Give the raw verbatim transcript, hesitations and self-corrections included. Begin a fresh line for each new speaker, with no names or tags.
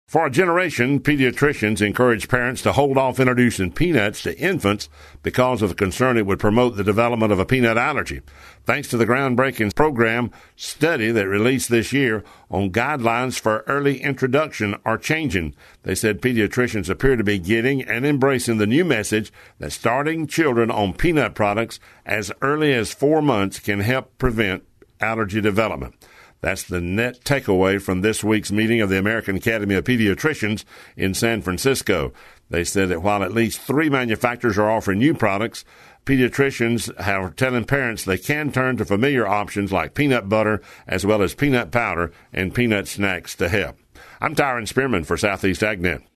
For a generation, pediatricians encourage parents to hold off introducing peanuts to infants because of the concern it would promote the development of a peanut allergy. Thanks to the groundbreaking program study that released this year on guidelines for early introduction are changing. They said pediatricians appear to be getting and embracing the new message that starting children on peanut products as early as four months can help prevent allergy development. That's the net takeaway from this week's meeting of the American Academy of Pediatricians in San Francisco. They said that while at least three manufacturers are offering new products, pediatricians are telling parents they can turn to familiar options like peanut butter as well as peanut powder and peanut snacks to help. I'm Tyron Spearman for Southeast AgNet.